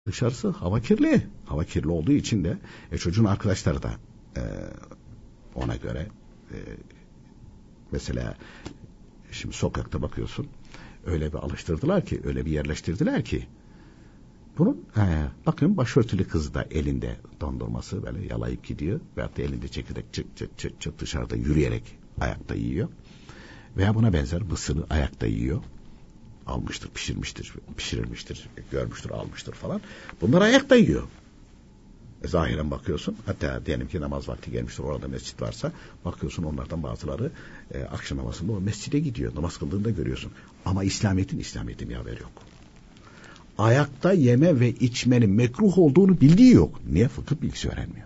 Dışarısı hava kirli. Hava kirli olduğu için de çocuğun arkadaşları da ona göre mesela şimdi sokakta bakıyorsun, öyle bir alıştırdılar ki, öyle bir yerleştirdiler ki bunun bakın başörtülü kız da elinde dondurması böyle yalayıp gidiyor veyahut da elinde çekirdek çıt dışarıda yürüyerek ayakta yiyor veya buna benzer mısırı ayakta yiyor. Almıştır, pişirilmiştir, görmüştür, almıştır falan. Bunlar ayakta yiyor. Zahiren bakıyorsun, hatta diyelim ki namaz vakti gelmiştir, orada mescit varsa bakıyorsun onlardan bazıları akşam namazında o mescide gidiyor, namaz kıldığında görüyorsun. Ama İslamiyet'in bir haberi yok. Ayakta yeme ve içmenin mekruh olduğunu bildiği yok. Niye? Fıkıh bilgisi öğrenmiyor.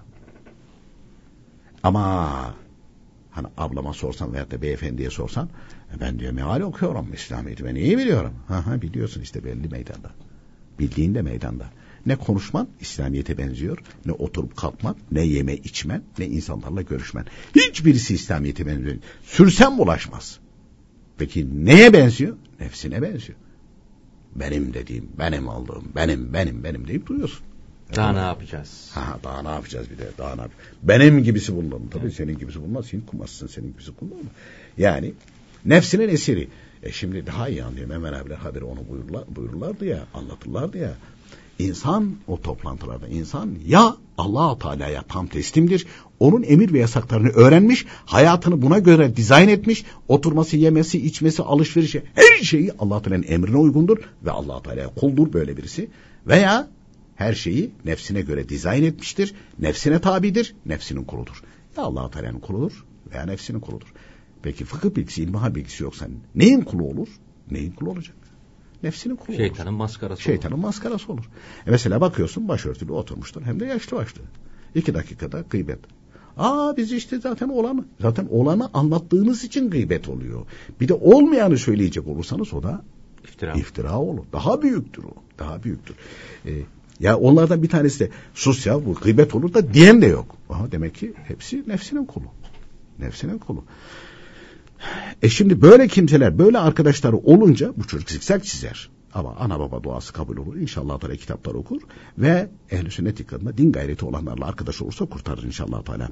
Ama hani ablama sorsan veyahut da beyefendiye sorsan, ben diyor meal okuyorum, İslamiyet'i ben iyi biliyorum. Biliyorsun işte, belli meydanda. Bildiğin de meydanda. Ne konuşman İslamiyet'e benziyor, ne oturup kalkman, ne yeme içmen, ne insanlarla görüşmen. Hiçbirisi İslamiyet'e benziyor. Sürsen bulaşmaz. Peki neye benziyor? Nefsine benziyor. Benim dediğim, benim aldığım, benim deyip duruyorsun. Daha ne yapacağız? Daha ne yapacağız bir de, daha ne yapacağız? Benim gibisi bulunur mu? Tabii senin gibisi bulunmaz. Hint kumaşsın, senin gibisi bulunur mu? Yani nefsinin esiri. Şimdi daha iyi anlıyorum. Ömer abiler haberi onu buyururlardı ya, anlatırlardı ya. İnsan o toplantılarda, insan ya Allah-u Teala'ya tam teslimdir, onun emir ve yasaklarını öğrenmiş, hayatını buna göre dizayn etmiş, oturması, yemesi, içmesi, alışverişi, her şeyi Allah-u Teala'nın emrine uygundur ve Allah-u Teala'ya kuldur böyle birisi. Veya her şeyi nefsine göre dizayn etmiştir, nefsine tabidir, nefsinin kuludur. Ya Allah-u Teala'nın kuludur veya nefsinin kuludur. Peki fıkıh bilgisi, ilmihal bilgisi yoksa neyin kulu olur? Neyin kulu olacak? Nefsinin kulu Şeytanın olur. maskarası Şeytanın olur. maskarası olur. Mesela bakıyorsun başörtülü oturmuştur, hem de yaşlı başlı. 2 dakikada gıybet. Biz işte zaten olanı anlattığınız için gıybet oluyor. Bir de olmayanı söyleyecek olursanız o da iftira olur. Daha büyüktür o. Daha büyüktür. Ya onlardan bir tanesi de sus ya bu gıybet olur da diyen de yok. Demek ki hepsi nefsinin kulu. Nefsinin kulu. Şimdi böyle kimseler, böyle arkadaşları olunca bu çocuk zikzak çizer. Ama ana baba duası kabul olur. İnşallah Teala kitaplar okur ve ehl-i sünnet ikadına din gayreti olanlarla arkadaş olursa kurtarır inşallah Teala.